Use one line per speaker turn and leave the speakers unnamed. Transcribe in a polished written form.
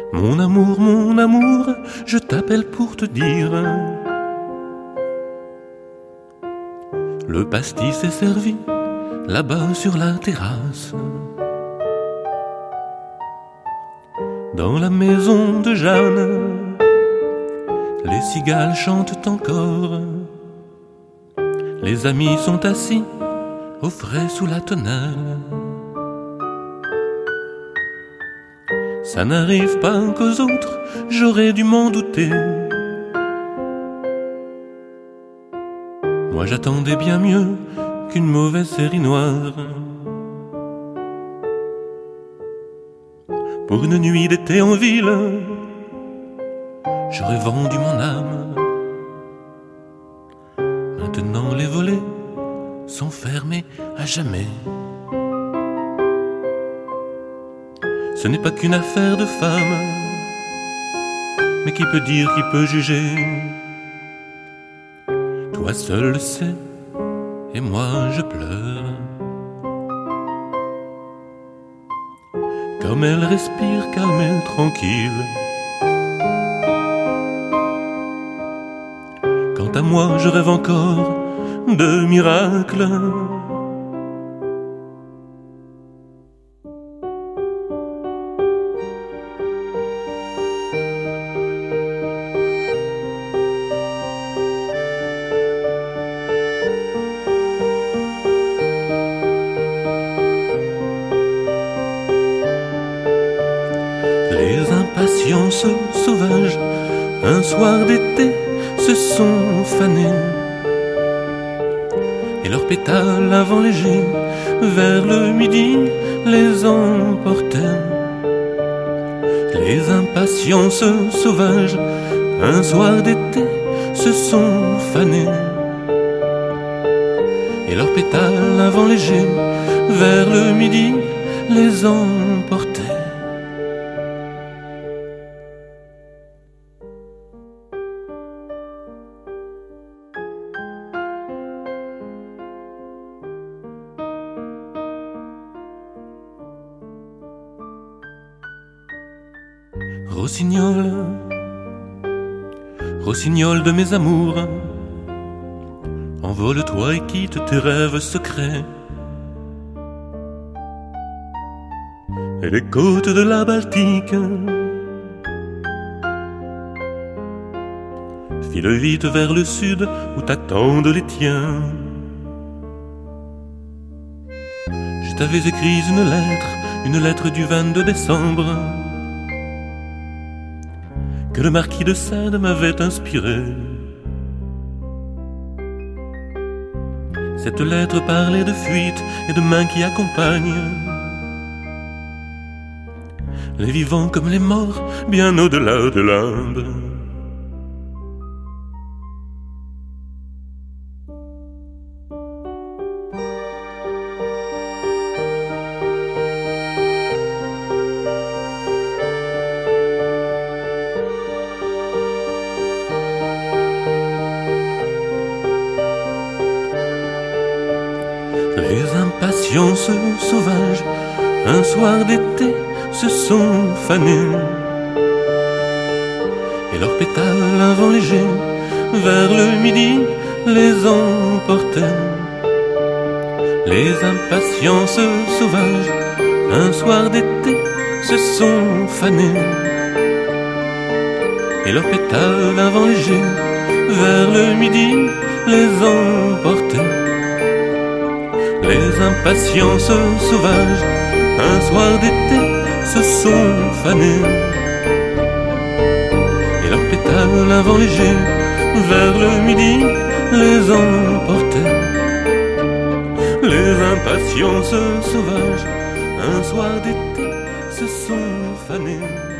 Mon amour, je t'appelle pour te dire, le pastis est servi là-bas sur la terrasse. Dans la maison de Jeanne, les cigales chantent encore. Les amis sont assis au frais sous la tonnelle. Ça n'arrive pas qu'aux autres, j'aurais dû m'en douter. Moi j'attendais bien mieux qu'une mauvaise série noire. Pour une nuit d'été en ville, j'aurais vendu mon âme. Maintenant les volets sont fermés à jamais. Ce n'est pas qu'une affaire de femme, mais qui peut dire, qui peut juger? Toi seul le sais, et moi je pleure. Comme elle respire calme et tranquille. Quant à moi, je rêve encore de miracles. Les impatiences sauvages, un soir d'été, se sont fanés, et leurs pétales à vent léger, vers le midi, les emportaient. Les impatiences sauvages, un soir d'été, se sont fanés, et leurs pétales à vent léger, vers le midi, les emportaient. Rossignol, rossignol de mes amours, envole-toi et quitte tes rêves secrets. Et les côtes de la Baltique, file vite vers le sud où t'attendent les tiens. Je t'avais écrit une lettre du 22 décembre, que le marquis de Sade m'avait inspiré. Cette lettre parlait de fuite et de mains qui accompagnent les vivants comme les morts, bien au-delà de l'Inde. Les impatiences sauvages, un soir d'été, se sont fanées, et leurs pétales à vent léger, vers le midi, les emportaient. Les impatiences sauvages, un soir d'été, se sont fanées, et leurs pétales à vent léger, vers le midi, les emportaient. Les impatiences sauvages, un soir d'été, se sont fanées, et leurs pétales à vent léger, vers le midi, les emportaient. Les impatiences sauvages, un soir d'été, se sont fanées.